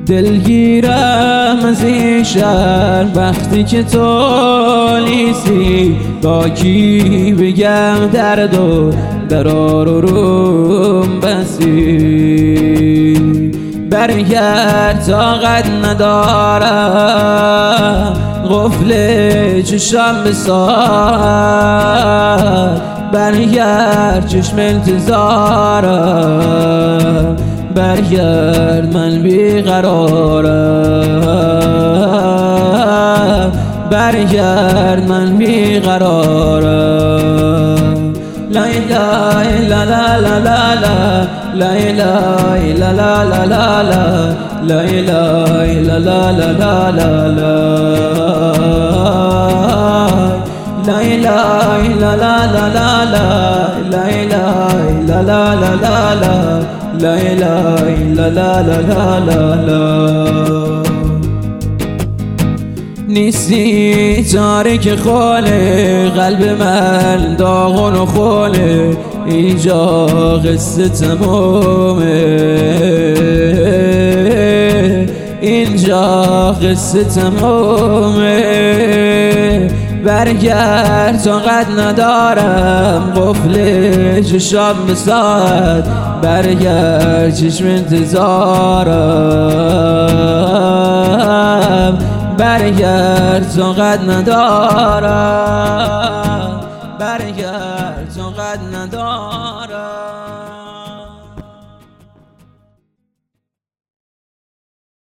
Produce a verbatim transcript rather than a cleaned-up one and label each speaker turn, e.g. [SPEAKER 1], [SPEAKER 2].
[SPEAKER 1] دلگیرم از این شهر وقتی که تو نیستی، با کی بگم درد و درار و روم بسی. برگرد طاقت ندارم قفل چشم بسار، برگرد چشم انتظارم، برگرد من بیقرارم، برگرد من بیقرارم. لا اله الا لا لا لا لا، لا اله الا لا لا لا لا، لا اله الا لا لا لا لا لا، لا اله الا لا لا لا لا، لا اله الا لا لا لا لا، لا اله الا لا لا لا لا لا. نیستی تاریک خاله، قلب من داغون و خاله، اینجا قصه تمامه، اینجا قصه تمامه. برگرد طاقت ندارم قفل چشم بساد، برگرد چشم انتظارم، برگرد طاقت ندارم، برگرد طاقت ندارم.